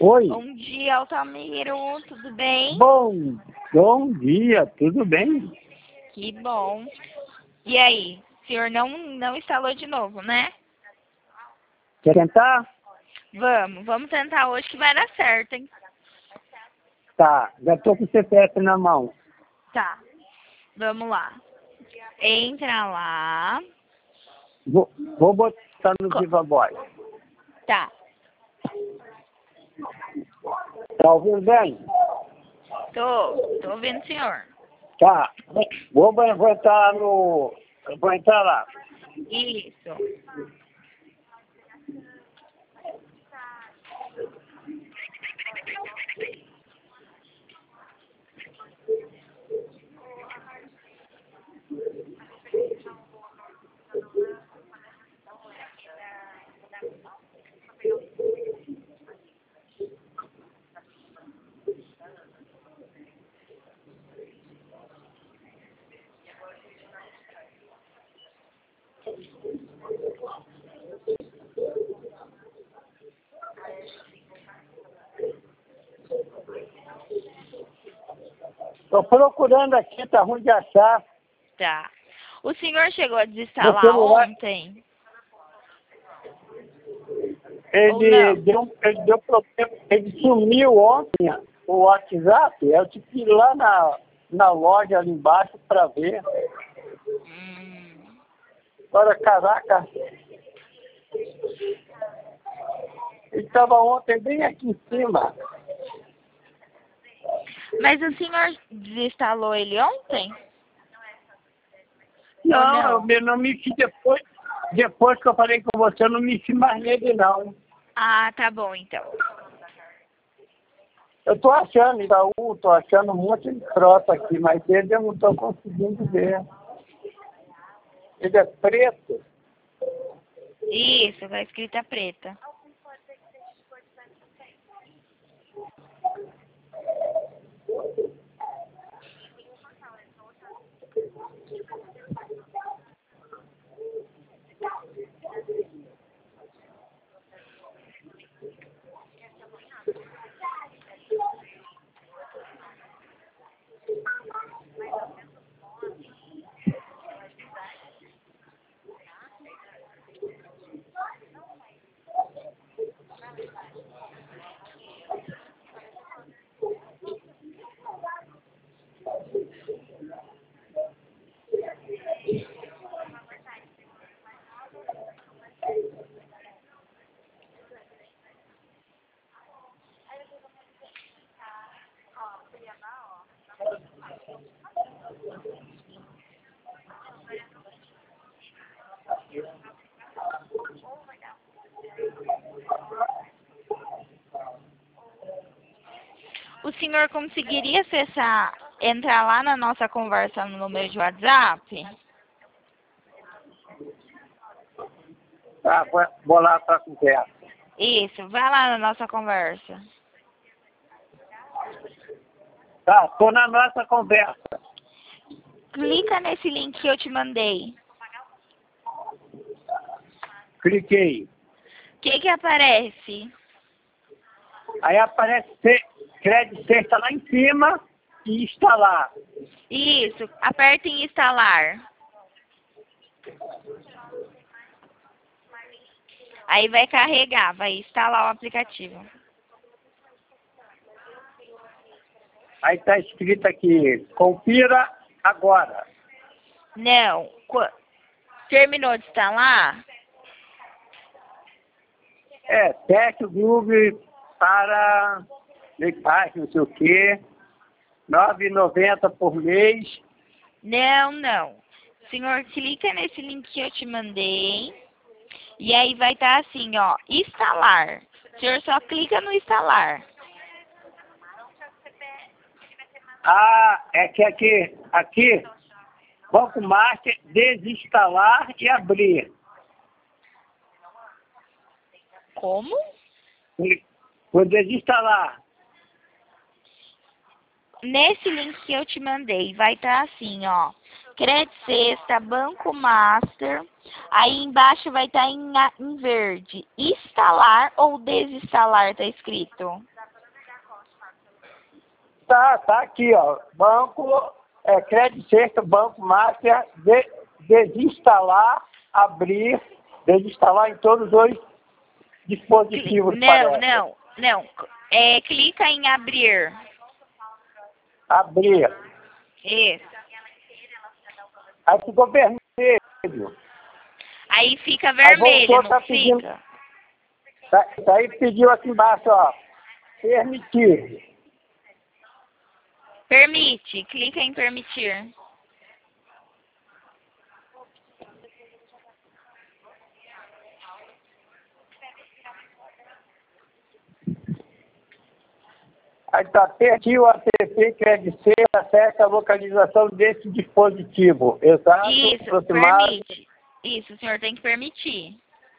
Oi, Bom dia, Altamiro, tudo bem? bom dia, tudo bem? Que bom. E aí, o senhor não instalou de novo, né? Quer tentar? Vamos tentar hoje que vai dar certo, hein? Tá, já tô com o CPF na mão. Tá, vamos lá. Entra lá. Vou botar no Co- Viva Voz. Tá, Tá ouvindo bem? tô ouvindo o senhor. Tá, vou entrar lá. Isso. Tô procurando aqui, tá ruim de achar. Tá. O senhor chegou a No desinstalar celular, ontem? Ou ele não? deu problema, ele sumiu ontem, o WhatsApp. Eu tive que ir lá na loja ali embaixo para ver. Hum. Agora, caraca, ele estava ontem bem aqui em cima. Mas o senhor desinstalou ele ontem? Ou Não, não? eu não me fiz depois que eu falei com você, eu não me fiz mais nele, não. Ah, tá bom então. Eu tô achando Itaú, tô achando um monte de troça aqui, mas ele eu não tô conseguindo ver. Ele é preto. Isso, com a escrita preta. O senhor conseguiria entrar lá na nossa conversa no número de WhatsApp? Tá, vou lá para conversa. Isso, vai lá na nossa conversa. Tá, tô na nossa conversa. Clica nesse link que eu te mandei. Cliquei. O que aparece? Aí aparece crédito sexta lá em cima e instalar. Isso, aperta em instalar. Aí vai carregar, vai instalar o aplicativo. Aí tá escrito aqui, confira agora. Não, terminou de instalar? Teste o Google para não sei o quê, R$ 9,90 por mês. Não. Senhor, clica nesse link que eu te mandei. E aí vai estar assim, ó, instalar. O senhor só clica no instalar. Ah, é que aqui, Banco Master, desinstalar e abrir. Como? Vou desinstalar. Nesse link que eu te mandei, vai estar assim, ó. Crédito Sexta, Banco Master. Aí embaixo vai estar em verde. Instalar ou desinstalar, tá escrito. tá aqui, ó. Banco, crédito sexta, Banco Master, desinstalar, abrir, desinstalar em todos os dispositivos. Não. Clica em abrir. Abrir. Isso. Aí ficou vermelho. Aí fica vermelho, voltou, não tá pedindo. fica? Aí pediu aqui embaixo, ó. Permitir. Permite. Clica em permitir. Aí tá, permitiu a app crédito ser acessa a localização desse dispositivo. Exato, Isso, aproximado. permite. Isso, o senhor tem que permitir.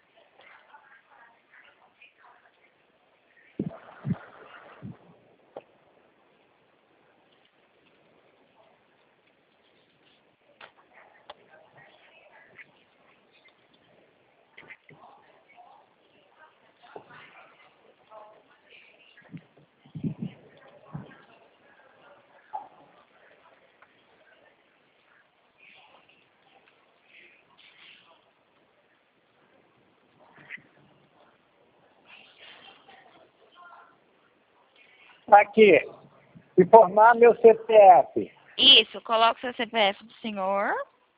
Aqui, informar meu CPF. Isso, coloca o seu CPF do senhor.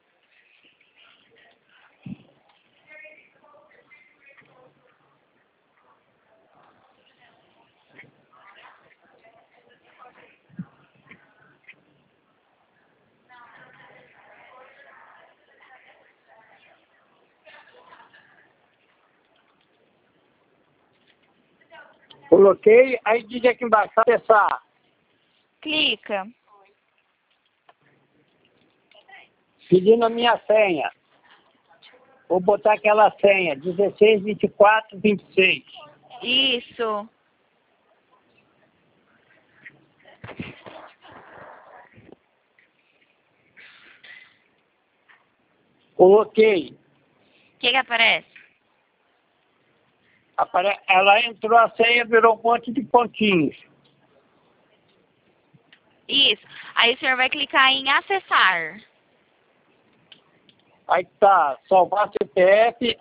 Coloquei, aí diz aqui embaixo, acessar. Clica. Pedindo a minha senha. Vou botar aquela senha, 16, 24, 26. Isso. Coloquei. O que aparece? Ela entrou a senha, virou um monte de pontinhos. Isso. Aí o senhor vai clicar em acessar. Aí tá, salvar CPF,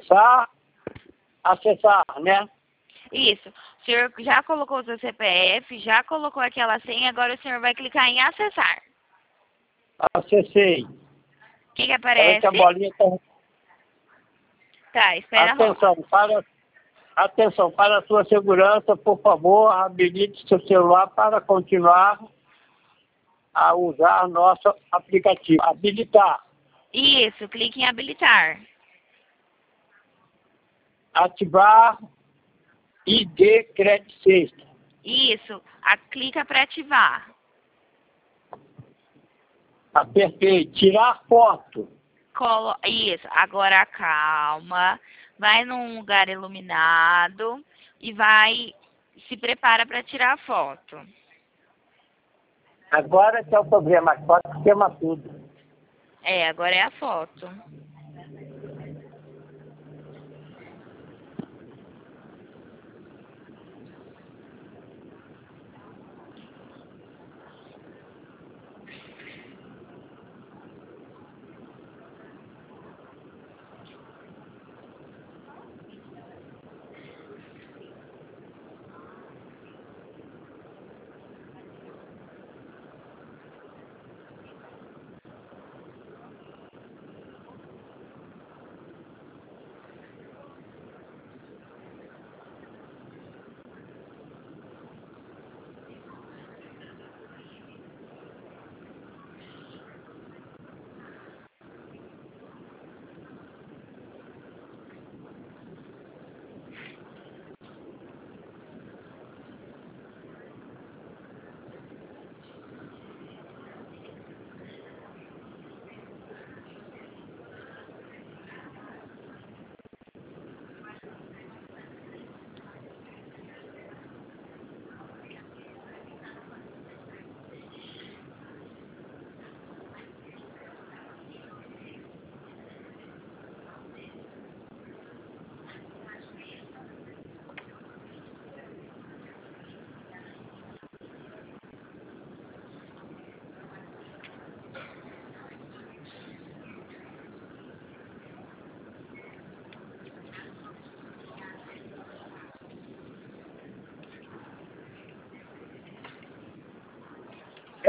acessar, né? Isso. O senhor já colocou o seu CPF, já colocou aquela senha, agora o senhor vai clicar em acessar. Acessei. O que Parece aparece? que a bolinha tá... Tá, espera rolar. Atenção, para a sua segurança, por favor, habilite seu celular para continuar a usar nosso aplicativo. Habilitar. Isso, clique em habilitar. Ativar ID crédito sexta. Isso, clica para ativar. Apertei. Tirar foto. Isso, agora calma. Vai num lugar iluminado e se prepara para tirar a foto. Agora que é o problema. A foto queima tudo. Agora é a foto.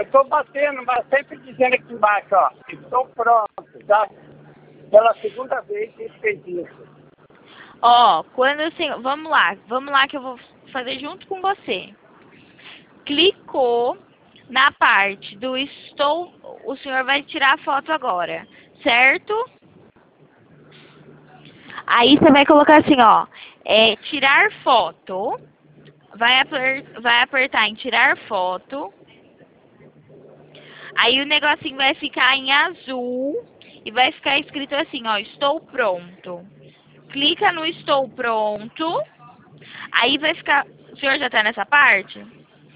Eu estou batendo, mas sempre dizendo aqui embaixo, ó. Estou pronto, tá? Pela segunda vez que ele fez isso. Ó, quando o senhor... Vamos lá que eu vou fazer junto com você. Clicou na parte do estou... O senhor vai tirar a foto agora, certo? Aí você vai colocar assim, ó. Tirar foto. Vai apertar em tirar foto. Aí o negocinho vai ficar em azul e vai ficar escrito assim, ó, estou pronto. Clica no estou pronto. Aí vai ficar... O senhor já tá nessa parte?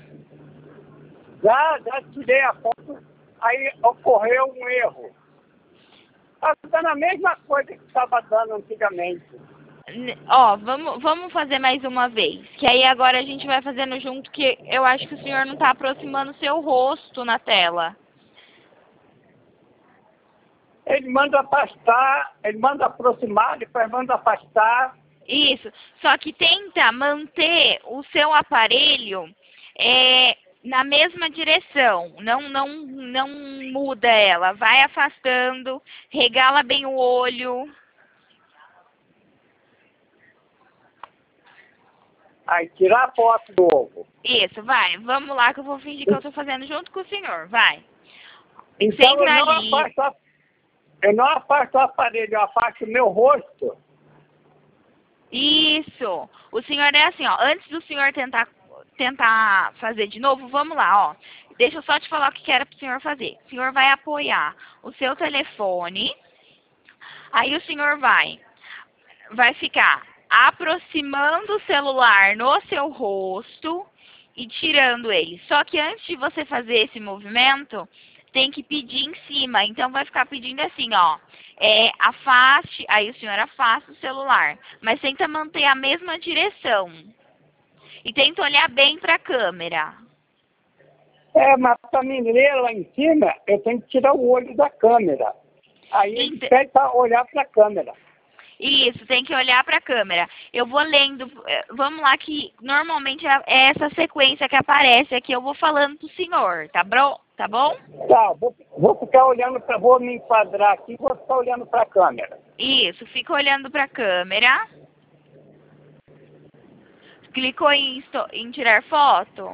Já tirei a foto, aí ocorreu um erro. Está dando a mesma coisa que estava dando antigamente. Ó, vamos fazer mais uma vez. Que aí agora a gente vai fazendo junto, que eu acho que o senhor não tá aproximando o seu rosto na tela. Ele manda afastar, ele manda aproximar, depois manda afastar. Isso. Só que tenta manter o seu aparelho na mesma direção. Não muda ela. Vai afastando, regala bem o olho. Aí tirar a foto do ovo. Isso, vai. Vamos lá que eu vou fingir que eu tô fazendo junto com o senhor. Vai. Então Sempre ali. eu não afasto o aparelho, eu afasto o meu rosto. Isso. O senhor é assim, ó. Antes do senhor tentar fazer de novo, vamos lá, ó. Deixa eu só te falar o que era pro senhor fazer. O senhor vai apoiar o seu telefone. Aí o senhor vai ficar aproximando o celular no seu rosto e tirando ele. Só que antes de você fazer esse movimento, tem que pedir em cima. Então vai ficar pedindo assim, ó. Afaste, aí o senhor afasta o celular. Mas tenta manter a mesma direção. E tenta olhar bem para a câmera. Mas para mim ler lá em cima, eu tenho que tirar o olho da câmera. Aí ele pede para olhar para a câmera. Isso, tem que olhar para a câmera. Eu vou lendo, vamos lá que normalmente é essa sequência que aparece aqui, eu vou falando pro senhor, tá bom? Tá bom? Tá, vou ficar olhando vou me enquadrar aqui e vou ficar olhando para a câmera. Isso, fica olhando para a câmera. Clicou em tirar foto?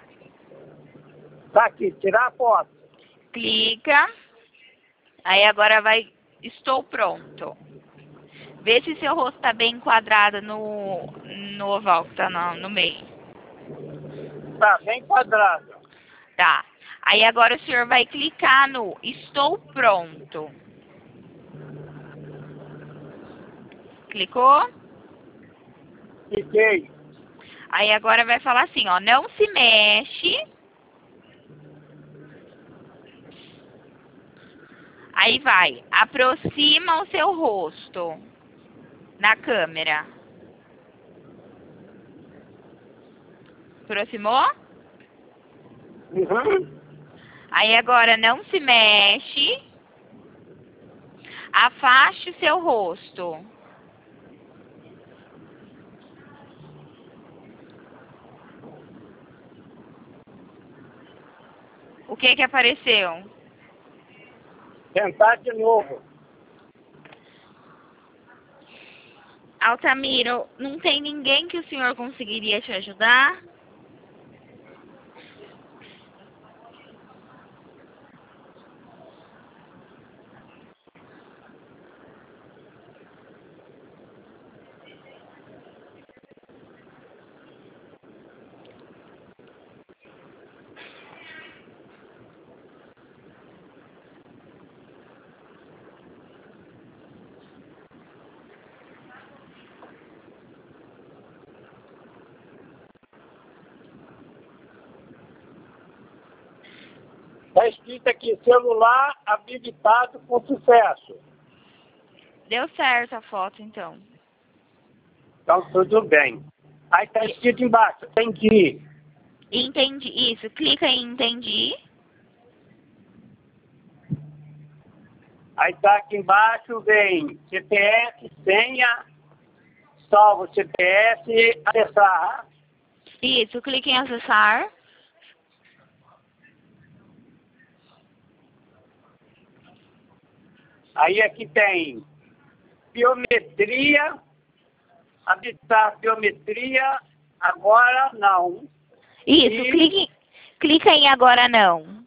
Tá aqui, tirar a foto. Clica. Aí agora vai, estou pronto. Vê se seu rosto está bem enquadrado no oval que tá no meio. Tá, bem quadrado. Tá. Aí agora o senhor vai clicar no estou pronto. Clicou? Cliquei. Aí agora vai falar assim, ó, não se mexe. Aí vai, aproxima o seu rosto na câmera. Aproximou? Uhum. Aí agora não se mexe. Afaste o seu rosto. O que apareceu? Tentar de novo. Altamiro, não tem ninguém que o senhor conseguiria te ajudar? Está escrito aqui, celular habilitado com sucesso. Deu certo a foto, então. Então, tudo bem. Aí está escrito embaixo, entendi. Entendi. Isso, clica em entendi. Aí está aqui embaixo, vem CPF, senha, salva o CPF, acessar. Isso, clica em acessar. Aí aqui tem biometria, habilitar biometria, agora não. Isso, E clica em agora não.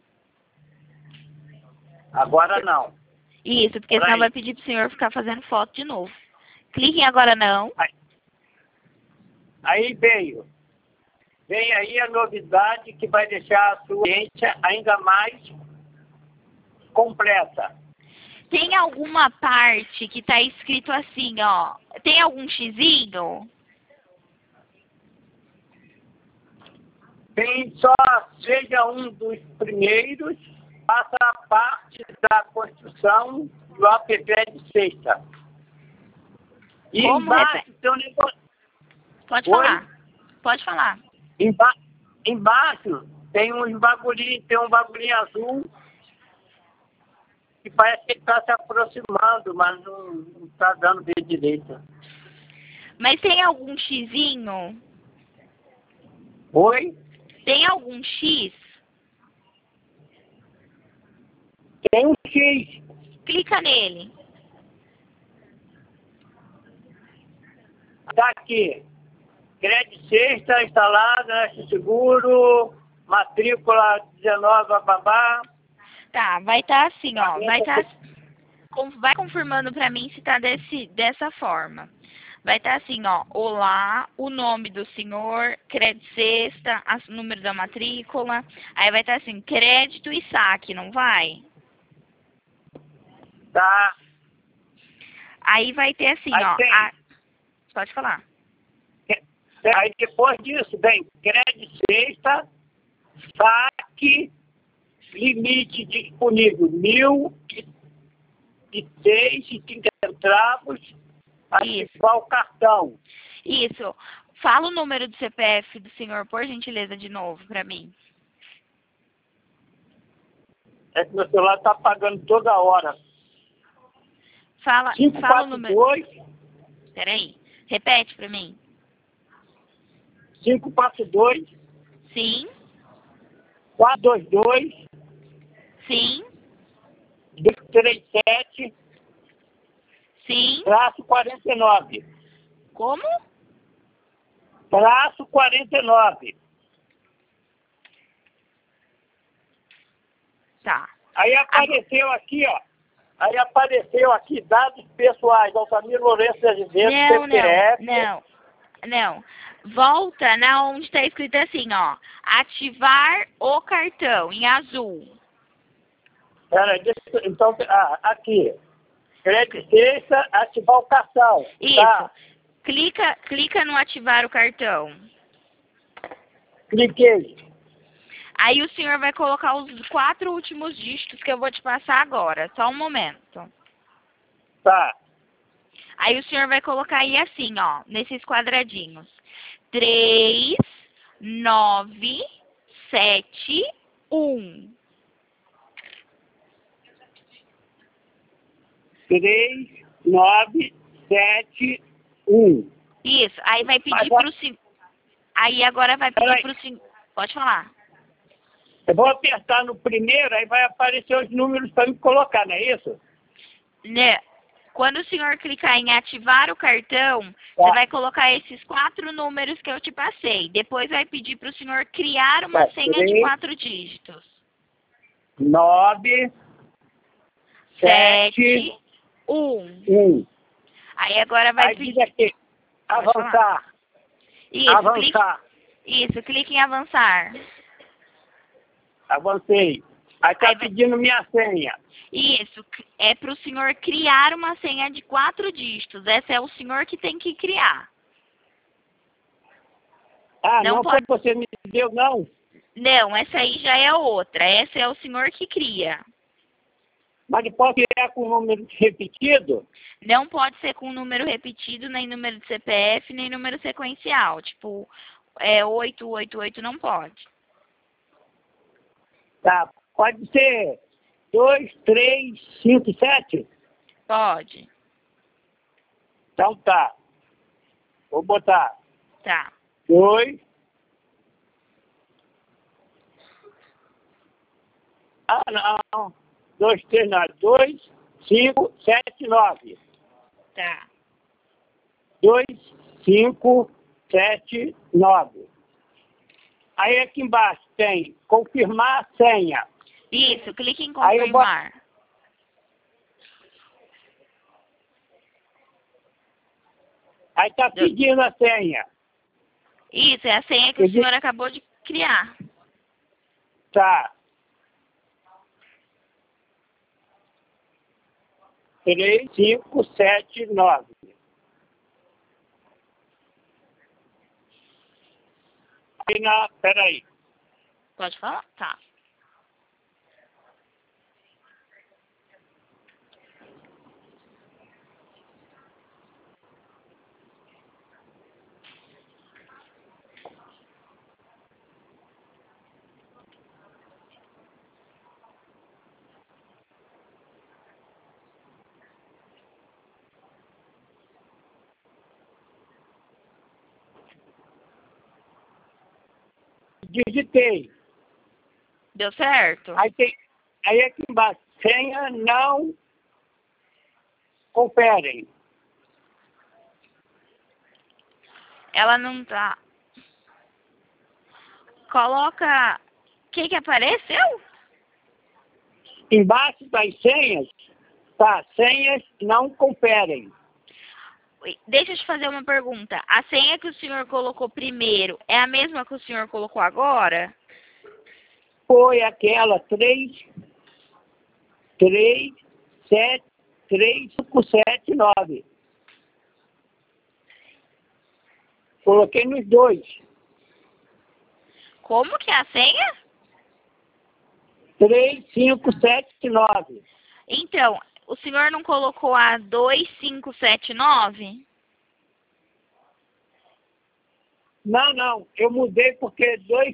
agora não. Isso, porque senão Peraí. vai pedir pro senhor ficar fazendo foto de novo. Clique em agora não. Aí vem aí a novidade que vai deixar a sua ciência ainda mais completa. Tem alguma parte que tá escrito assim, ó. Tem algum xizinho? Tem só, seja um dos primeiros, faça parte da construção do app de sexta. E Como embaixo tem um negócio. Pode Oi? falar. Pode falar. Embaixo tem um bagulhinho azul que parece que está se aproximando, mas não está dando ver direito. Mas tem algum xizinho? Oi? Tem algum X? Tem um X. Clica nele. Está aqui. Crédito sexta, instalada, seguro, matrícula 19, babá. Tá, vai estar assim, ó. Vai confirmando pra mim se tá dessa forma. Vai estar assim, ó. Olá, o nome do senhor, crédito sexta, número da matrícula. Aí vai estar assim, crédito e saque, não vai? Tá. Aí vai ter assim, Aí ó. tem. Pode falar. Aí depois disso vem crédito sexta, saque, limite disponível 1.006,30 centavos, ativar o cartão. Isso. Fala o número do CPF do senhor, por gentileza, de novo, pra mim. É que meu celular está apagando toda hora. Fala o número. 542. Peraí. Repete pra mim. 542. Sim. 422. Sim. 237. Sim. Traço 49. Como? Traço 49. Tá. Aí apareceu aqui, ó. Aí apareceu aqui dados pessoais, Altamiro Lourenço Residente, CPF. Não. Volta na onde está escrito assim, ó. Ativar o cartão, em azul. Peraí, então, aqui. Crédito sexta, ativar o cartão. Isso. Tá. Clica no ativar o cartão. Cliquei. Aí o senhor vai colocar os 4 últimos dígitos que eu vou te passar agora. Só um momento. Tá. Aí o senhor vai colocar aí assim, ó, nesses quadradinhos. 3, 9, 7, 1. 3, 9, 7, 1. Isso. Aí vai pedir pro senhor. Aí agora vai pedir pro senhor. Pode falar. Eu vou apertar no primeiro, aí vai aparecer os números para me colocar, não é isso? Né? Quando o senhor clicar em ativar o cartão, você vai colocar esses 4 números que eu te passei. Depois vai pedir para o senhor criar uma senha de 4 dígitos. 9, 7, 1. Aí agora vai pedir... Aqui, avançar. Isso, avançar. Clique em avançar. Avancei. Aí está pedindo minha senha. Isso, é para o senhor criar uma senha de 4 dígitos. Essa é o senhor que tem que criar. Não foi você me deu, não? Não, essa aí já é outra. Essa é o senhor que cria. Mas pode criar com número repetido? Não pode ser com número repetido, nem número de CPF, nem número sequencial. Tipo, 888 não pode. Tá, pode ser 2, 3, 5, 7? Pode. Então tá. Vou botar. Tá. 2. Não. 2, 3, não. 2, 2579. Tá. 2579. Aí aqui embaixo tem confirmar a senha. Isso, clique em Aí eu boto- confirmar. Aí tá pedindo a senha. Isso, é a senha que o senhor acabou de criar. Tá. 3579. Aí peraí. Pode falar? Tá. Digitei. Deu certo? Aí aqui embaixo, senha não conferem. Ela não tá. Coloca. O que apareceu? Embaixo das senhas, tá, senhas não conferem. Deixa eu te fazer uma pergunta. A senha que o senhor colocou primeiro é a mesma que o senhor colocou agora? Foi aquela 3579. Coloquei nos dois. Como que é a senha? 3579. Então, o senhor não colocou a 2579? Não, eu mudei porque dois...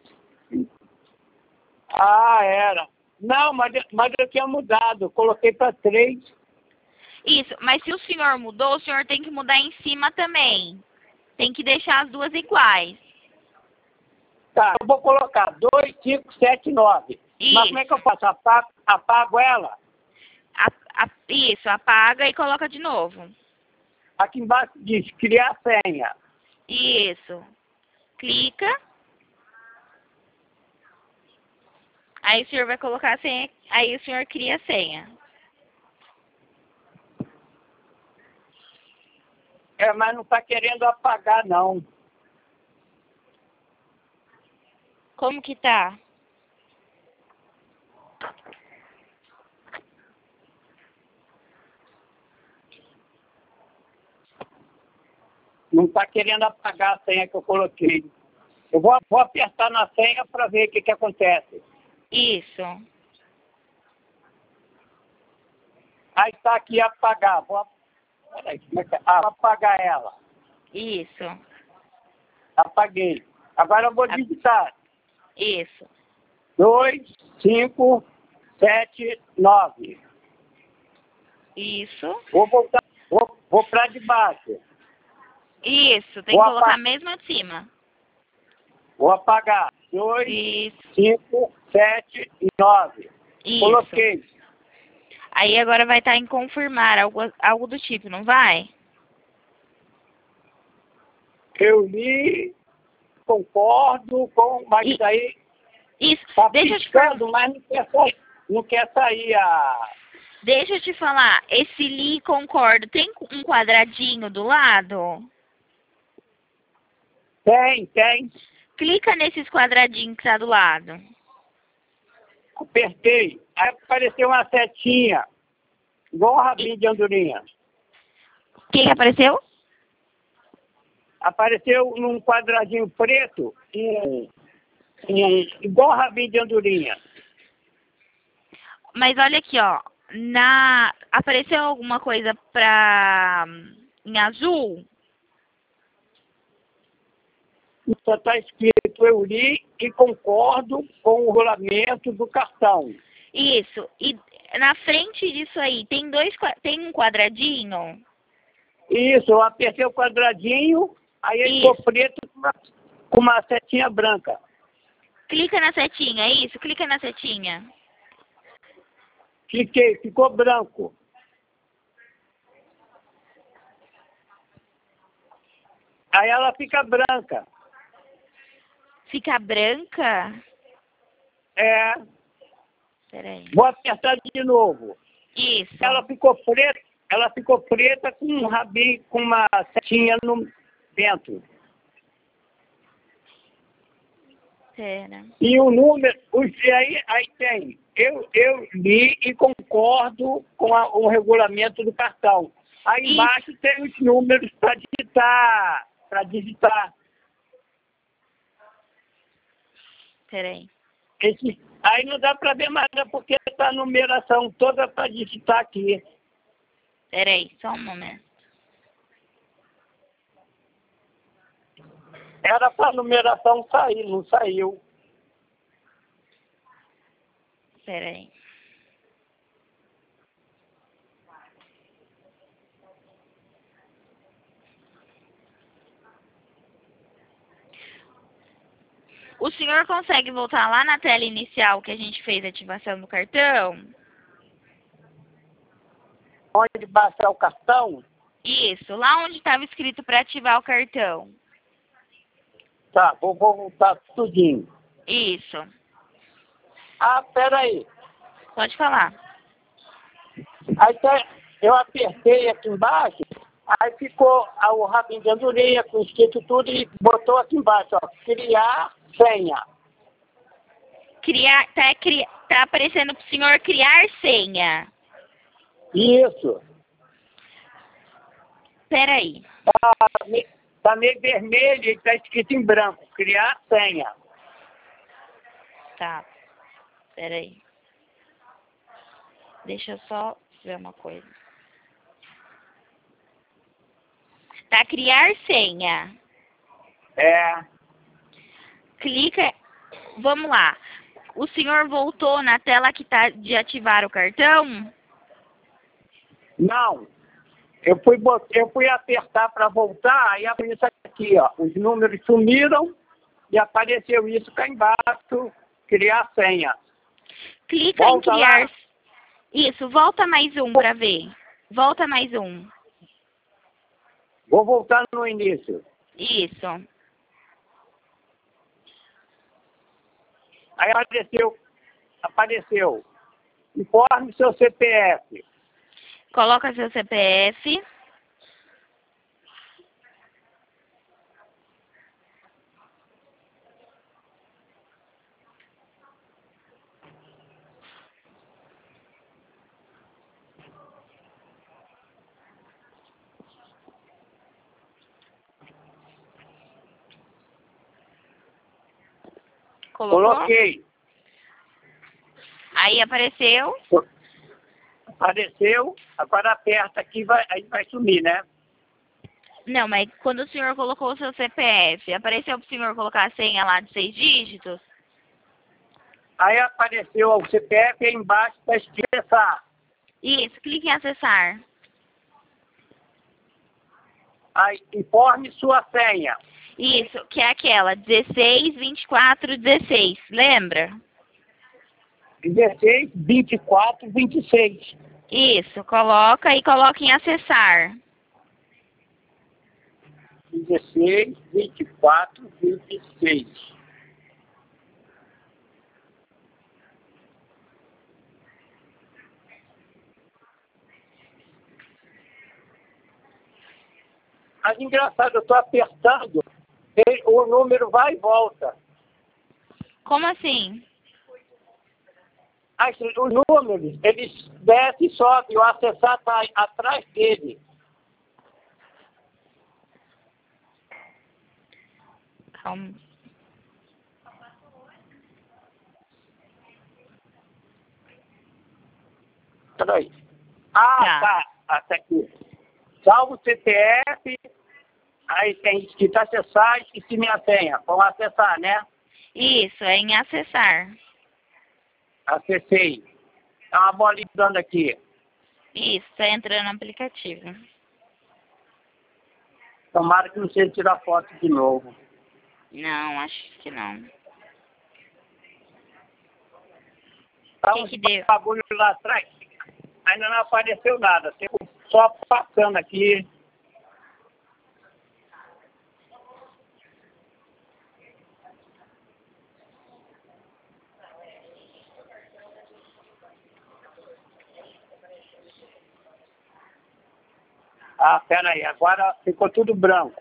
Ah, era. Não, mas eu tinha mudado, coloquei para 3. Isso, mas se o senhor mudou, o senhor tem que mudar em cima também. Tem que deixar as duas iguais. Tá, eu vou colocar 2579. Mas como é que eu faço? Apago ela? Isso, apaga e coloca de novo. Aqui embaixo diz criar senha. Isso. Clica. Aí o senhor vai colocar a senha. Aí o senhor cria a senha. Mas não está querendo apagar, não. Como que tá? Não está querendo apagar a senha que eu coloquei. Eu vou apertar na senha para ver o que acontece. Isso. Aí está aqui apagar. Peraí, como é que apagar ela. Isso. Apaguei. Agora eu vou digitar. Isso. 2579. Isso. Vou voltar. Vou para de baixo. Isso. Tem que colocar mesmo de cima. Vou apagar. 2579. Isso. Coloquei. Aí agora vai estar em confirmar, algo do tipo, não vai? Eu li, concordo com, mas isso aí Isso. tá Deixa eu te piscando, mas não quer sair a... Deixa eu te falar, esse li concordo, tem um quadradinho do lado? Tem. Clica nesses quadradinhos que tá do lado. Apertei. Aí apareceu uma setinha, igual um rabinho de andorinha. O que apareceu? Apareceu num quadradinho preto, igual um rabinho de andorinha. Mas olha aqui, ó. Apareceu alguma coisa em azul? Só está escrito eu li e concordo com o rolamento do cartão. Isso. E na frente disso aí, tem um quadradinho? Isso, eu apertei o quadradinho, aí ele ficou preto com uma setinha branca. Clica na setinha, isso, clica na setinha. Cliquei, ficou branco. Aí ela fica branca. Fica branca? É. Peraí. Vou apertar de novo. Isso. Ela ficou preta com um rabinho, com uma setinha no dentro. Pera. E o número, aí tem. Eu li e concordo com o regulamento do cartão. Aí Isso. embaixo tem os números para digitar. Peraí. Aí não dá para ver mais, porque está a numeração toda para digitar aqui. Peraí, só um momento. Era para a numeração sair, não saiu. Peraí. O senhor consegue voltar lá na tela inicial que a gente fez a ativação do cartão? Onde baixar o cartão? Isso, lá onde estava escrito para ativar o cartão. Tá, vou voltar tudinho. Isso. Ah, peraí. Pode falar. Aí eu apertei aqui embaixo, aí ficou o rabinho de andorinha com escrito tudo e botou aqui embaixo, ó, criar senha. Tá aparecendo pro senhor criar senha. Isso. Peraí. Tá meio vermelho e tá escrito em branco, criar senha. Tá. Peraí. Deixa eu só ver uma coisa. Tá, criar senha. É. Clica. Vamos lá. O senhor voltou na tela que tá de ativar o cartão? Não. Eu fui apertar para voltar, aí apareceu isso aqui, ó. Os números sumiram e apareceu isso cá embaixo, criar senha. Clica Volta em criar. lá. Isso, volta mais um para ver. Volta mais um. Vou voltar no início. Isso. Aí apareceu. Informe seu CPF. Coloca seu CPF. Colocou? Coloquei. Aí apareceu. Apareceu. Agora aperta aqui, aí vai sumir, né? Não, mas quando o senhor colocou o seu CPF, apareceu pro senhor colocar a senha lá de 6 dígitos? Aí apareceu o CPF e aí embaixo está escrito acessar. Isso, clique em acessar. Aí, informe sua senha. Isso, que é aquela 16, 24, 16, lembra? 16, 24, 26. Isso, coloca e coloca em acessar. 16, 24, 26. Mas engraçado, eu estou apertando, o número vai e volta. Como assim? Os números, eles descem e sobem, o acessar está atrás dele. Calma. Peraí. Tá. Até aqui. Salvo o CPF, aí tem escrito acessar, esqueci minha senha. Vamos acessar, né? Isso, é em acessar. Acessei. Tá uma bolinha dando aqui. Isso, tá entrando no aplicativo. Tomara que não seja tirar foto de novo. Não, acho que não. Tá Que deu? bagulho lá atrás. Ainda não apareceu nada. Tem só passando aqui. Ah, peraí, agora ficou tudo branco.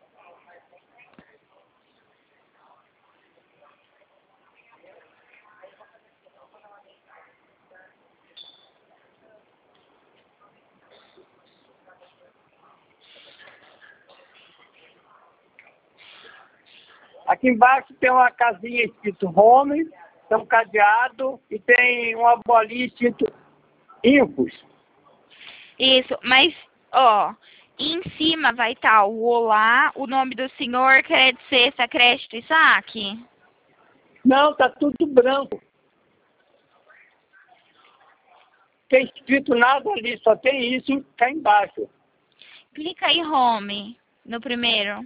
Aqui embaixo tem uma casinha escrito home, tem um cadeado e tem uma bolinha escrito infos. Isso, mas, ó, em cima vai estar o olá, o nome do senhor, crédito, cesta, crédito e saque. Não, tá tudo branco. Tem escrito nada ali, só tem isso cá embaixo. Clica aí home, no primeiro.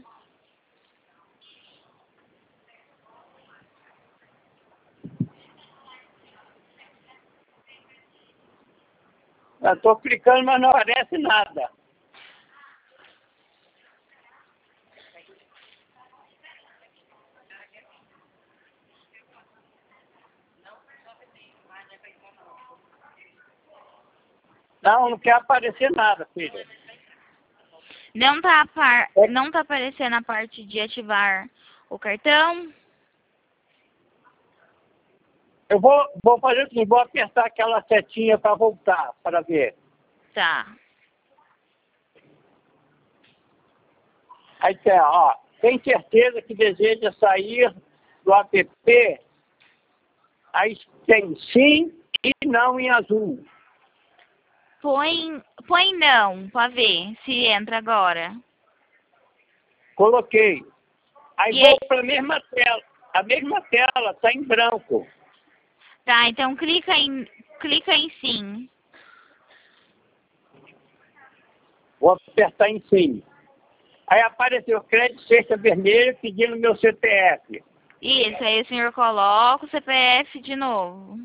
Eu tô clicando, mas não aparece nada. Não quer aparecer nada, filha. Não tá aparecendo a parte de ativar o cartão? Eu vou fazer o seguinte, vou apertar aquela setinha para voltar, para ver. Tá. Aí tem, ó, tem certeza que deseja sair do app? Aí tem sim e não em azul. Põe não, pra ver se entra agora. Coloquei. Aí E vou aí? para a mesma tela. A mesma tela está em branco. Tá, então clica em sim. Vou apertar em sim. Aí apareceu crédito cesta vermelha pedindo meu CPF. Isso, aí o senhor coloca o CPF de novo.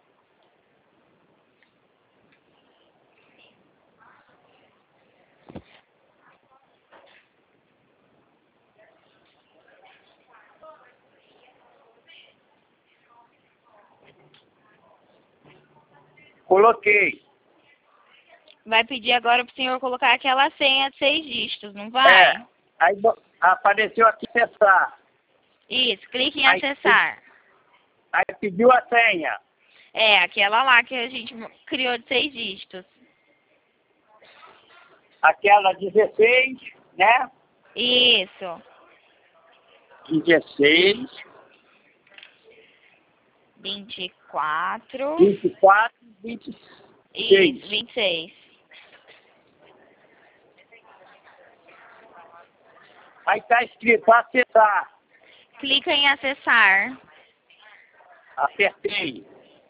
Coloquei. Vai pedir agora pro senhor colocar aquela senha de 6 dígitos, não vai? Aí apareceu aqui acessar. Isso, clique em Aí, acessar. Aí pediu a senha. É, aquela lá que a gente criou de 6 dígitos. Aquela 16, né? Isso. 16, 24. 24, 26. Isso, 26. Aí está escrito acessar. Clica em acessar. Apertei.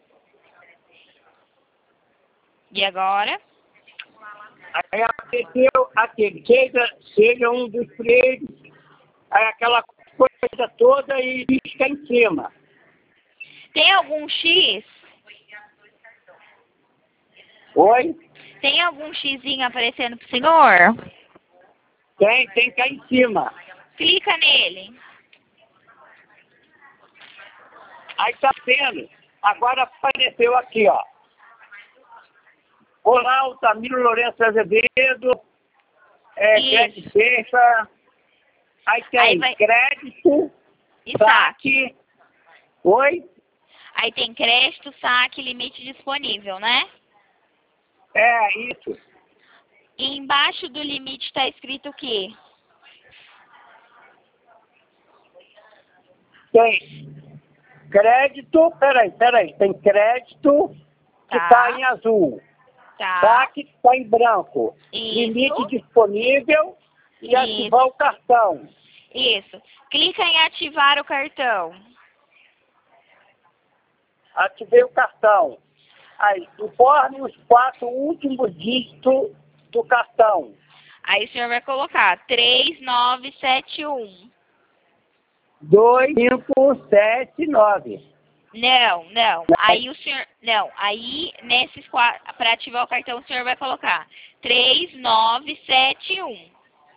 E agora? Aí apareceu aquele, seja um dos players, aí aquela coisa toda e pisca em cima. Tem algum X? Oi? Tem algum xizinho aparecendo pro senhor? Tem cá em cima. Clica nele. Aí tá vendo. Agora apareceu aqui, ó. Olá, Altamiro Lourenço Azevedo, crédito sexta. Aí tem crédito, E saque. Oi? Aí tem crédito, saque, limite disponível, né? É, isso. E embaixo do limite está escrito o quê? Tem crédito, peraí. Tem crédito que tá em azul. Tá. Saque que tá em branco. Isso. Limite disponível e ativar o cartão. Isso. Clica em ativar o cartão. Ativei o cartão. Aí, informe os 4 últimos dígitos do cartão. Aí o senhor vai colocar 3971. 2579. Não. Aí o senhor. Não, aí nesses 4. Para ativar o cartão, o senhor vai colocar 3971.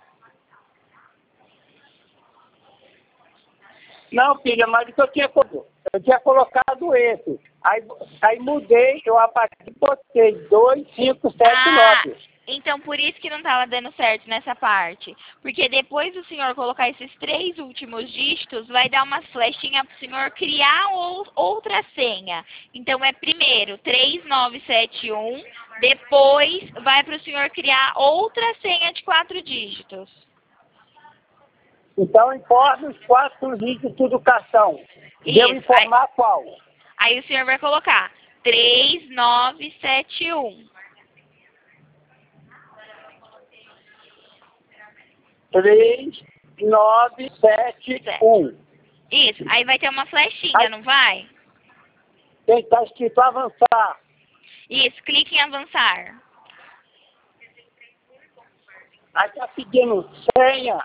Não, filha, mas eu tinha colocado esse. Aí mudei, eu apaguei e botei 2579. Então, por isso que não estava dando certo nessa parte. Porque depois do senhor colocar esses 3 últimos dígitos, vai dar uma flechinha para o senhor criar outra senha. Então, é primeiro 3971, depois vai para o senhor criar outra senha de 4 dígitos. Então, informe os 4 dígitos do cartão. Devo informar qual? Aí o senhor vai colocar 3971. 3971. Isso, aí vai ter uma flechinha, não vai? Tem que estar escrito avançar. Isso, clique em avançar. Aí está pedindo senha.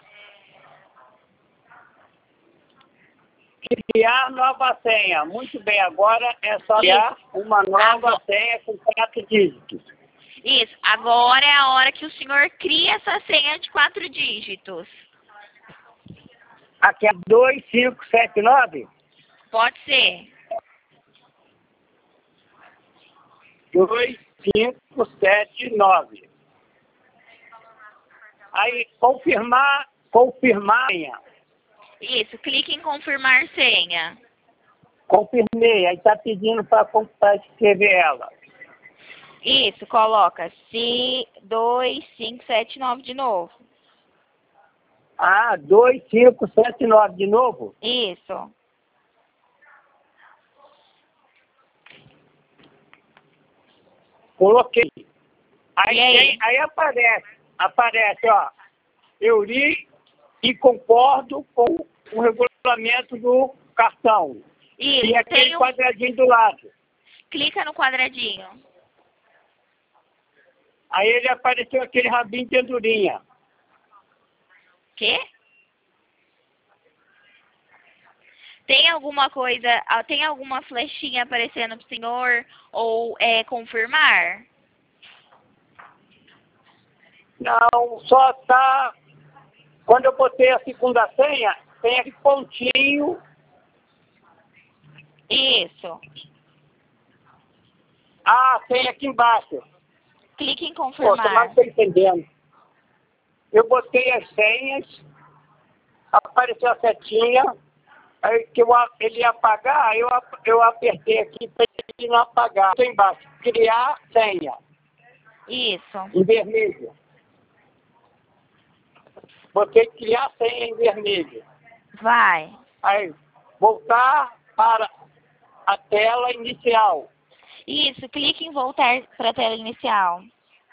Criar nova senha. Muito bem, agora é só criar uma nova senha com 4 dígitos. Isso, agora é a hora que o senhor cria essa senha de 4 dígitos. Aqui é 2579? Pode ser. 2579. Aí, confirmar a senha. Isso, clique em confirmar senha. Confirmei, aí está pedindo para escrever ela. Isso, coloca 2579 de novo. Ah, 2579 de novo? Isso. Coloquei. Aí Aparece, ó. Eu li e concordo com o regulamento do cartão. Isso, E aquele quadradinho do lado. clica no quadradinho. Aí ele apareceu aquele rabinho de andorinha. Quê? Tem alguma flechinha aparecendo pro senhor? Ou confirmar? Não, só tá... Quando eu botei a segunda senha, tem aquele pontinho. Isso. Ah, tem aqui embaixo. Clique em Poxa, confirmar. mas não estou entendendo. Eu botei as senhas, apareceu a setinha, aí que ele ia apagar, eu apertei aqui para ele não apagar. Estou embaixo, criar senha, Isso. em vermelho. Botei criar senha em vermelho. Vai. Aí, voltar para a tela inicial. Isso, clique em voltar para a tela inicial.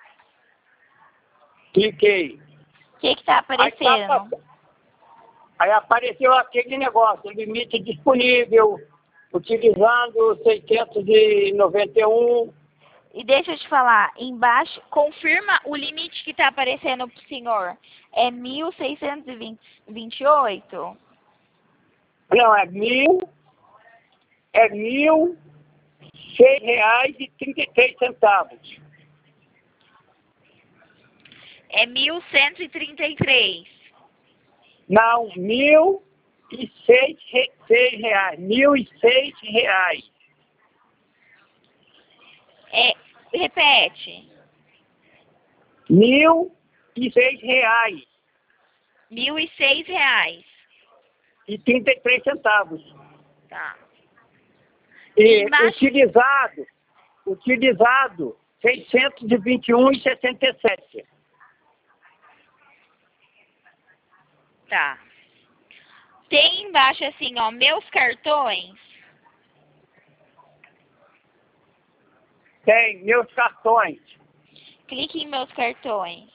Cliquei. O que está aparecendo? Aí apareceu aquele negócio, limite disponível, utilizando 691. E deixa eu te falar, embaixo, confirma o limite que está aparecendo para o senhor. É 1.628? Não, é R$1.006,33. É 1.133. Não, R$1.006. R$1.006. Repete. R$1.006. R$1.006. E 33 centavos. Tá. E Embaixo... utilizado 621,67. Tá. Tem embaixo assim, ó, meus cartões. Tem meus cartões. Clique em meus cartões.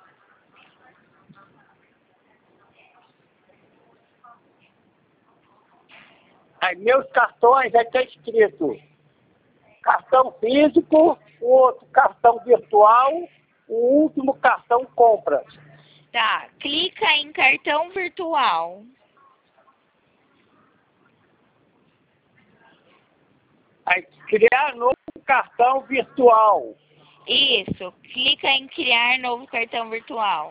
Aí meus cartões, aí está escrito cartão físico, o outro cartão virtual, o último cartão compras. Tá, clica em cartão virtual. Aí criar novo cartão virtual. Isso, clica em criar novo cartão virtual.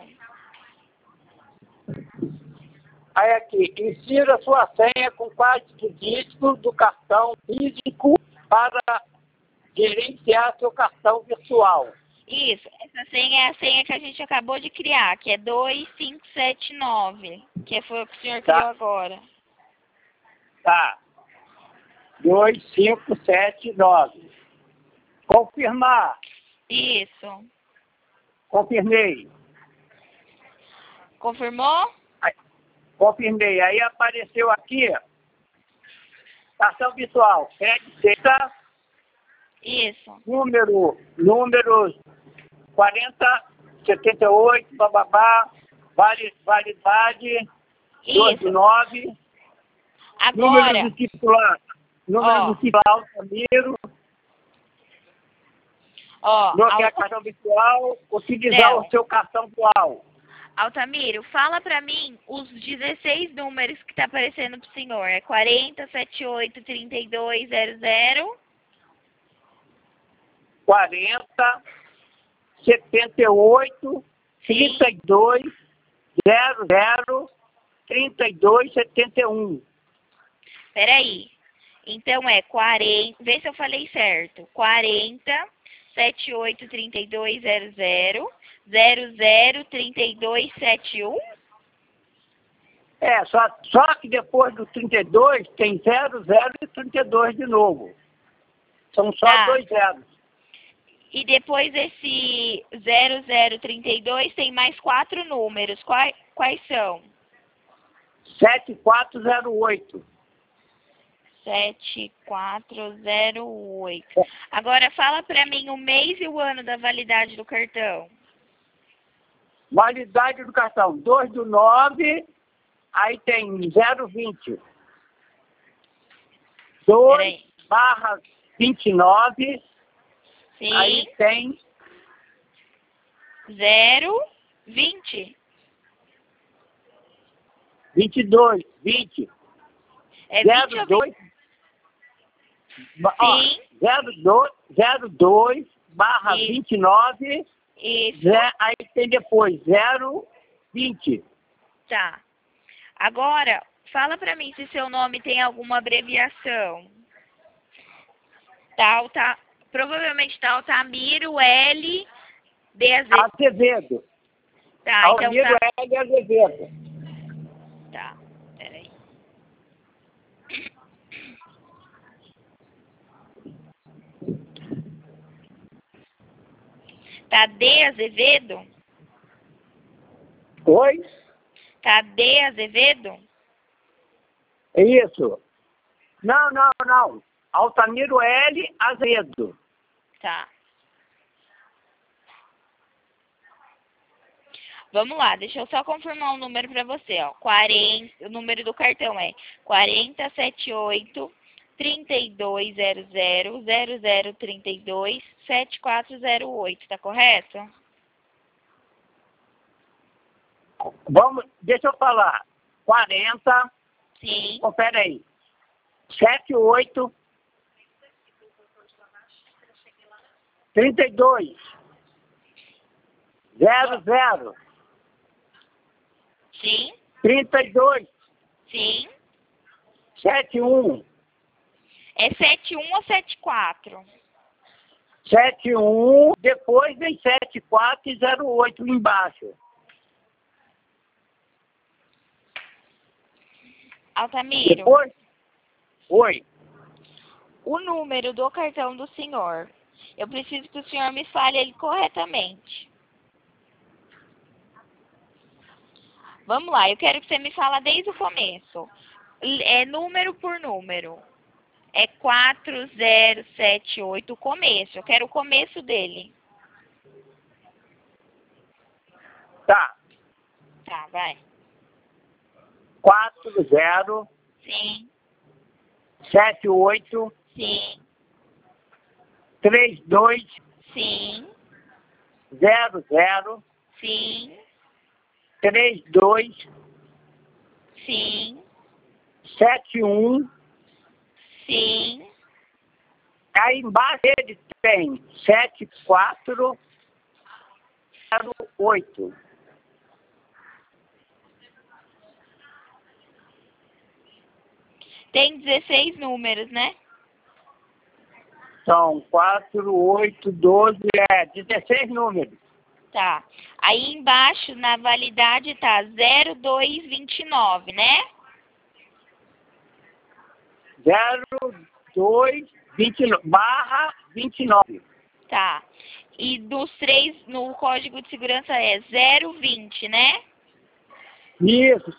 Aí aqui, insira sua senha com 4 dígitos do cartão físico para gerenciar seu cartão virtual. Isso, essa senha é a senha que a gente acabou de criar, que é 2579, que foi o que o senhor Tá. criou agora. Tá. 2579. Confirmar. Isso. Confirmei. Confirmou? Aí, confirmei. Aí apareceu aqui, cartão virtual, 76, Isso. números 4078, bababá, validade, 2 do Isso. 9, número Agora, do titular, ó, Altamiro, bloquear ó, cartão virtual, utilizar Léo, o seu cartão atual. Altamiro, fala pra mim os 16 números que tá aparecendo pro senhor. É 40, 78, 32, 00. 40, 78, Sim. 32, 00, 32, 71. Peraí. Então é 40, vê se eu falei certo. 40, 78, 32, 00, 00, 32, 71. É, só que depois do 32 tem 00 e 32 de novo. São só Tá. 2 zeros. E depois desse 0032 tem mais 4 números. Quais são? 7408. 7408. Agora fala pra mim o mês e o ano da validade do cartão. Validade do cartão, 2 do 9, aí tem 020. 2 Peraí. barra 29, Sim. aí tem 020. 22, 20. É 20 ou 02, 20? ó, Sim. 02 barra Isso. 29, Isso. aí tem depois 020. Tá. Agora, fala pra mim se seu nome tem alguma abreviação. Provavelmente tá Altamiro L. D. Azevedo. Azevedo. Tá, então Almiro tá. L. Azevedo. Tá, peraí. Tá D. Azevedo? Oi? Tá D. Azevedo? É isso. Não. Altamiro L. Azevedo. Tá. Vamos lá, deixa eu só confirmar o número pra você, ó. 40, o número do cartão é 4078 3200 0032 7408, tá correto? Deixa eu falar. 40, Sim. confere aí. 78, 32, 00, Sim. 32, Sim. 71, É 71 ou 74? 71, depois vem 74 e 08 embaixo. Altamiro, Depois, oi. o número do cartão do senhor, eu preciso que o senhor me fale ele corretamente. Vamos lá, eu quero que você me fale desde o começo. É número por número. É 4078, o começo. Eu quero o começo dele. Tá. Tá, vai. 40, Sim, 78, sim, 32, sim, 00, sim, 32, sim, 71. sim. Aí embaixo ele tem 7408. Tem 16 números, né? São 4, 8, 12, 16 números. Tá. Aí embaixo, na validade, tá 0229, né? 0229/29. Tá. E dos três, no código de segurança é 020, né? Isso,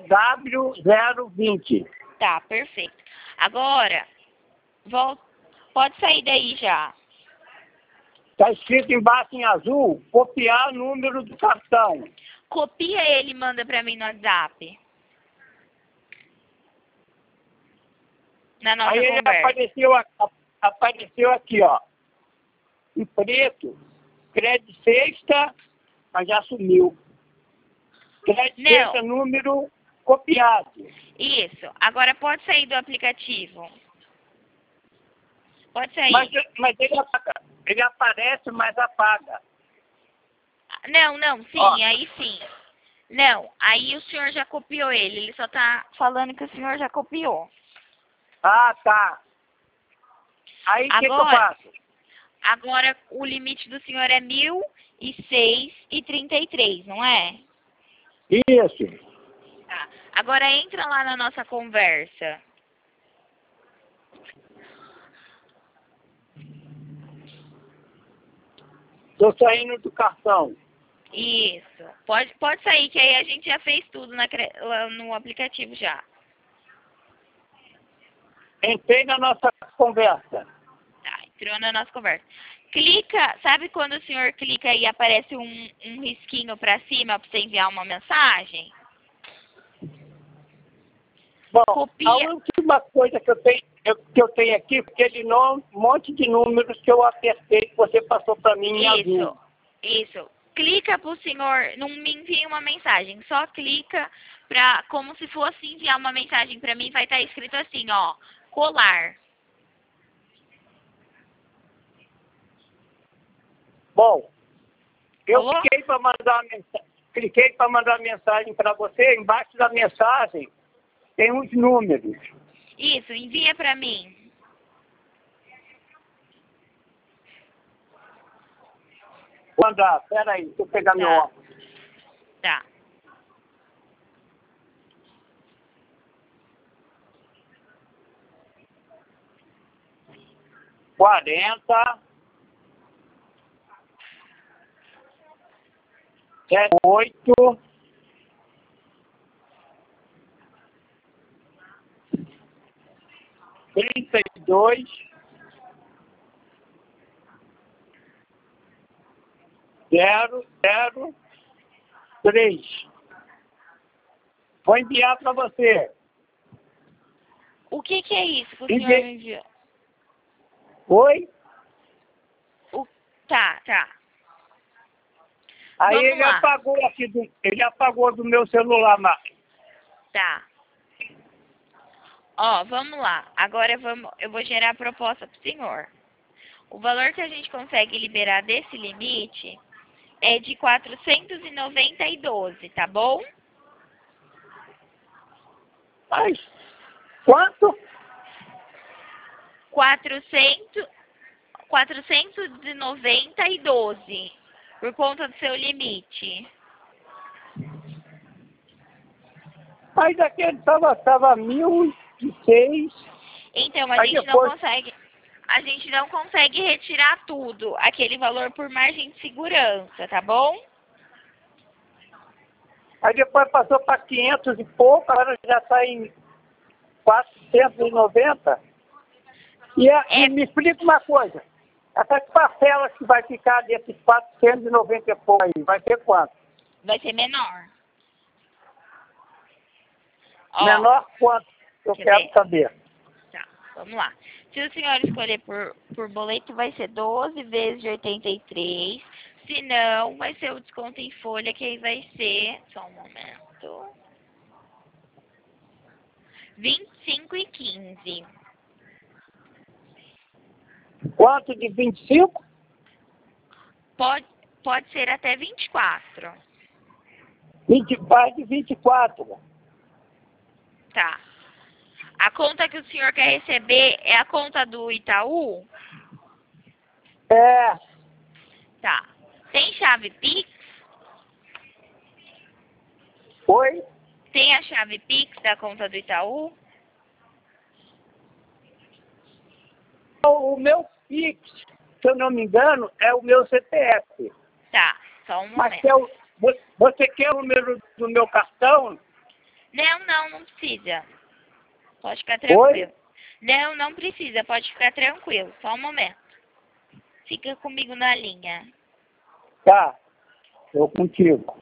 CW020. Tá, perfeito. Agora, pode sair daí já. Está escrito embaixo em azul, copiar o número do cartão. Copia ele e manda pra mim no WhatsApp. Na nossa Aí ele conversa. apareceu aqui, ó. Em preto, crédito sexta, mas já sumiu. Crédito sexta, número copiado. Isso. Agora pode sair do aplicativo. Pode sair. Mas ele apaga. Ele aparece, mas apaga. Não, sim, Ó. aí sim. Não, aí o senhor já copiou ele só tá falando que o senhor já copiou. Ah, tá. Aí o que eu faço? Agora o limite do senhor é 1.006,33, não é? Isso. Tá. Agora entra lá na nossa conversa. Estou saindo do cartão. Isso. Pode sair, que aí a gente já fez tudo lá no aplicativo já. Entrei na nossa conversa. Tá, entrou na nossa conversa. Clica, sabe quando o senhor clica e aparece um risquinho pra cima pra você enviar uma mensagem? Bom, Copia. a última coisa que eu tenho aqui, aquele monte de números que eu apertei, que você passou para mim em azul. Isso. Clica pro senhor, não me envie uma mensagem, só clica como se fosse enviar uma mensagem pra mim, vai estar escrito assim, ó, colar. Bom, eu Alô? cliquei para mandar mensagem para você, embaixo da mensagem tem uns números. Isso, envia pra mim. Vou mandar, peraí, deixa eu pegar meu óculos. Tá. Quarenta, 8, 32, 003. Vou enviar para você. O que é isso que o senhor me enviou? Oi? Tá. Aí Vamos ele lá. apagou do meu celular, Marcos. Tá. Ó, vamos lá. Agora eu vou gerar a proposta pro senhor. O valor que a gente consegue liberar desse limite é de 490,12, tá bom? Mas, quanto? 490,12 por conta do seu limite. Mas aquele tava 1.006. Então, a Aí gente depois- não consegue retirar tudo, aquele valor por margem de segurança, tá bom? Aí depois passou para 500 e pouco, agora já está em 490. E me explica uma coisa. Essas parcelas que vai ficar desses 490 e pouco aí, vai ser quanto? Vai ser menor. Ó, Menor quanto? Eu quer quero ver? saber. Tá, vamos lá. Se o senhor escolher por boleto, vai ser 12 vezes de 83. Se não, vai ser o desconto em folha, que aí vai ser... Só um momento. 25,15. Quanto de 25? Pode ser até 24. 24 de 24. Tá. A conta que o senhor quer receber é a conta do Itaú? É. Tá. Tem chave Pix? Oi? Tem a chave Pix da conta do Itaú? O meu Pix, se eu não me engano, é o meu CPF. Tá, só um Mas momento. você quer o número do meu cartão? Não precisa. Pode ficar Oi? tranquilo. Não precisa, pode ficar tranquilo. Só um momento. Fica comigo na linha. Tá, estou contigo.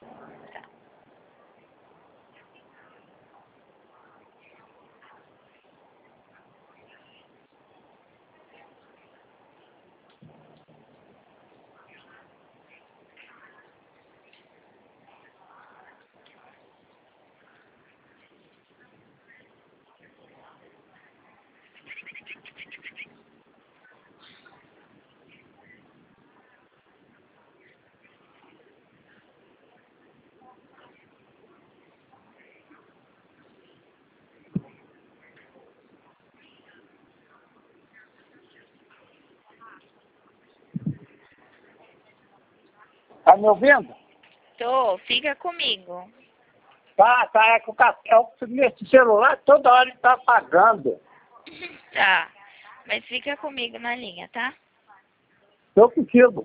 Tá me ouvindo? Tô, fica comigo. Tá, é que nesse celular toda hora ele tá apagando. Tá, mas fica comigo na linha, tá? Estou contigo.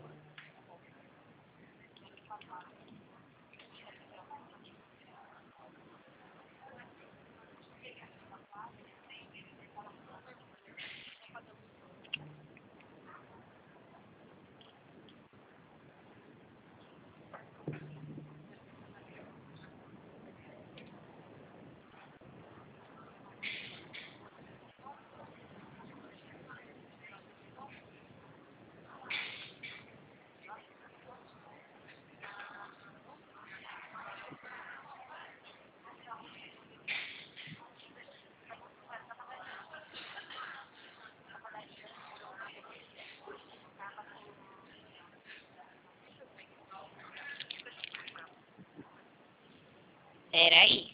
Peraí.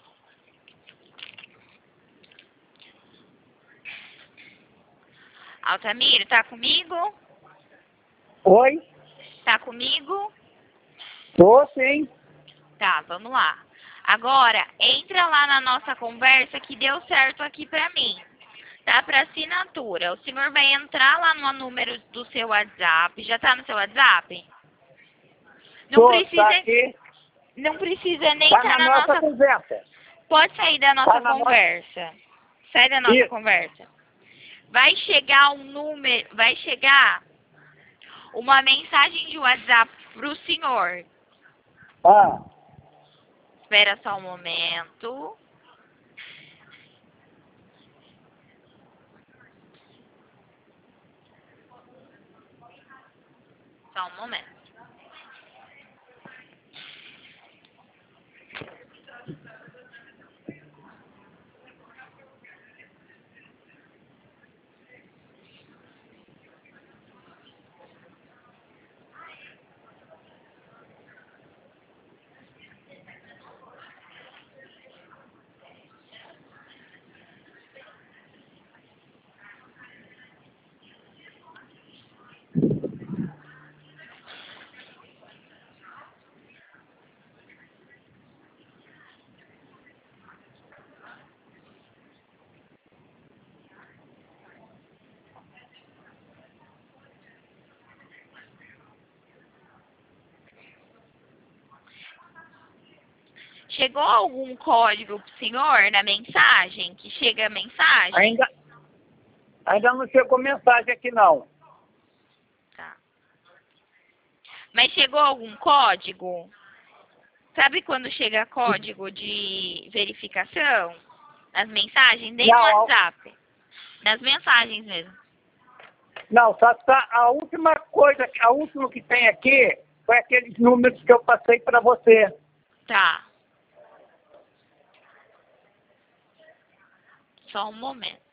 Altamiro, tá comigo? Oi? Tá comigo? Tô sim. Tá, vamos lá. Agora, entra lá na nossa conversa que deu certo aqui pra mim. Tá para assinatura. O senhor vai entrar lá no número do seu WhatsApp. Já tá no seu WhatsApp? Não Tá precisa, aqui. não precisa nem Tá estar na na nossa nossa. conversa. Pode sair da Tá nossa na nossa... conversa. Sai da nossa Isso. conversa. Vai chegar um número, vai chegar uma mensagem de WhatsApp pro senhor. Ah, Espera só um momento. Só um momento. Chegou algum código pro senhor na mensagem? Que chega a mensagem? ainda não chegou mensagem aqui não. Tá. Mas chegou algum código? Sabe quando chega código de verificação? Nas mensagens? Nem no Não, WhatsApp. Nas mensagens mesmo. não, só tá a última coisa, a última que tem aqui foi aqueles números que eu passei para você. Tá. Só um momento.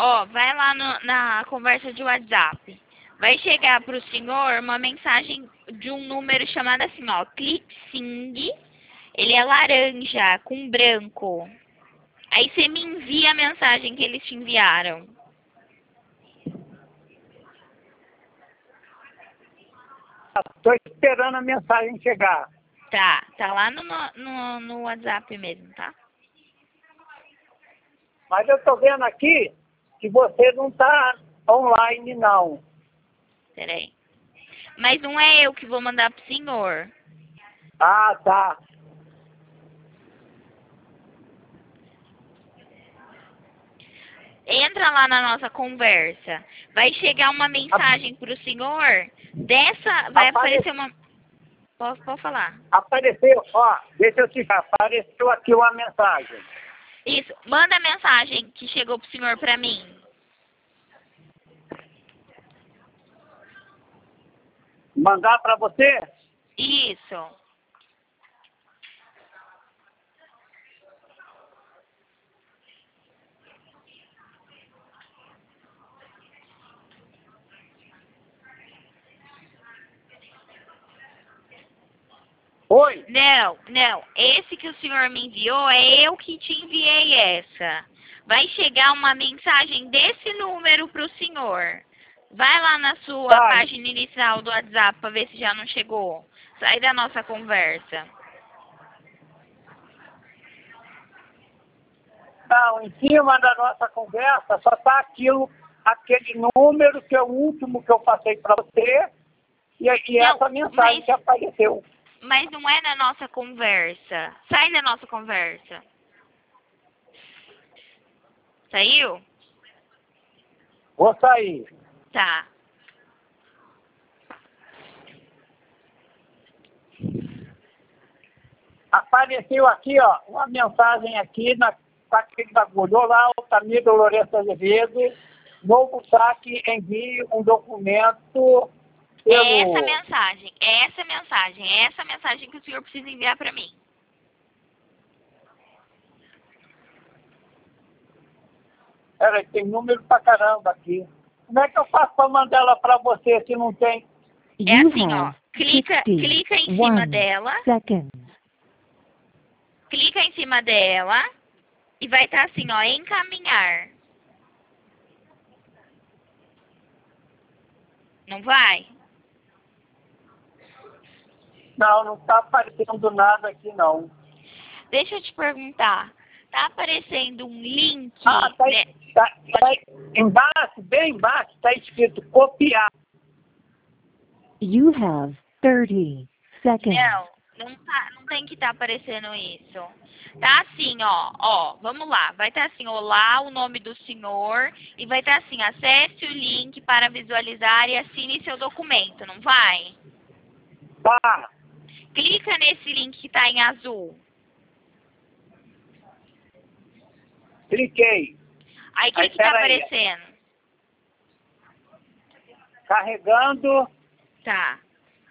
Ó, vai lá na conversa de WhatsApp. Vai chegar pro senhor uma mensagem de um número chamado assim, ó, Clipsing. Ele é laranja com branco. Aí você me envia a mensagem que eles te enviaram. Estou esperando a mensagem chegar. Tá lá no WhatsApp mesmo, tá? Mas eu estou vendo aqui que você não está online, não. Peraí. Mas não é eu que vou mandar pro senhor. Ah, tá. Entra lá na nossa conversa. Vai chegar uma mensagem pro senhor. Vai aparecer uma... Pode falar. Apareceu, ó, deixa eu te falar, apareceu aqui uma mensagem. Isso. Manda a mensagem que chegou pro senhor pra mim. Mandar para você? Isso. Oi? Não. Esse que o senhor me enviou, é eu que te enviei essa. Vai chegar uma mensagem desse número pro senhor. Vai lá na sua Tá. página inicial do WhatsApp pra ver se já não chegou. Sai da nossa conversa. Não, em cima da nossa conversa só está aquele número que é o último que eu passei para você e Não, essa mensagem que apareceu. Mas não é na nossa conversa. Sai da nossa conversa. Saiu? Vou sair. Tá. Apareceu aqui, ó, uma mensagem aqui com aquele bagulho. Olá, Altamiro Lourenço Azevedo. Novo saque, envie um documento pelo... É essa mensagem que o senhor precisa enviar pra mim. Peraí, tem número pra caramba aqui. Como é que eu faço para mandar ela para você se não tem? É assim, ó. Clica em cima dela. Clica em cima dela. E vai estar assim, ó, encaminhar. Não vai? Não, não está aparecendo nada aqui, não. Deixa eu te perguntar. Tá aparecendo um link, Ah, né? tá embaixo, bem embaixo, está escrito copiar. You have 30 seconds. Não tem que estar aparecendo isso. Tá assim, ó, vamos lá. Vai estar assim, olá, o nome do senhor. E vai estar assim, acesse o link para visualizar e assine seu documento, não vai? Tá, Clica nesse link que tá em azul. cliquei. Aí o que tá pera aí. aparecendo? Carregando. Tá.